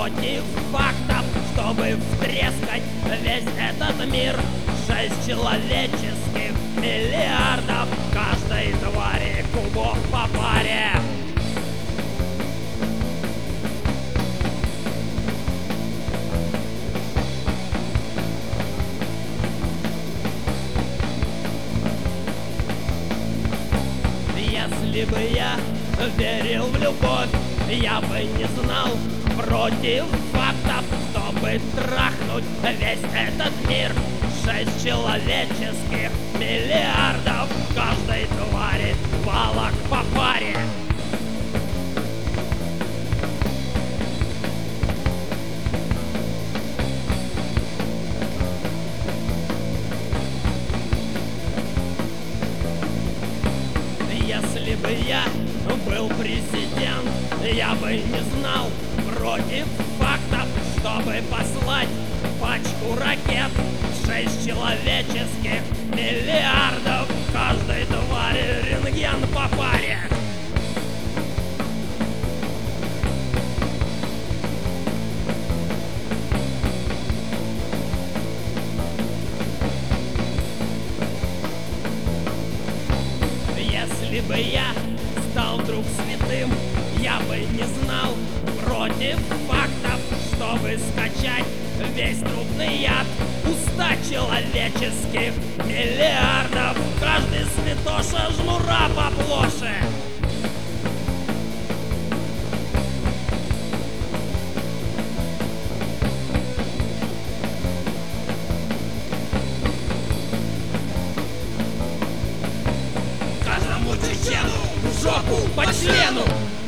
против фактов, чтобы втрескать весь этот мир. 6 человеческих миллиардов, каждой твари кубов по паре. Если бы я верил в любовь, я бы не знал против фактов, чтобы трахнуть весь этот мир. 6 человеческих миллиардов, каждой твари палок по паре. Если бы я был президент, я бы не знал против фактов, чтобы послать пачку ракет. 6 человеческих миллиардов, каждой твари рентген по паре. Если бы я стал вдруг святым, я бы не знал против фактов, чтобы скачать весь трупный яд. У 100 человеческих миллиардов, каждый святоша жмура поплоше. Каждому чечену в жопу по члену.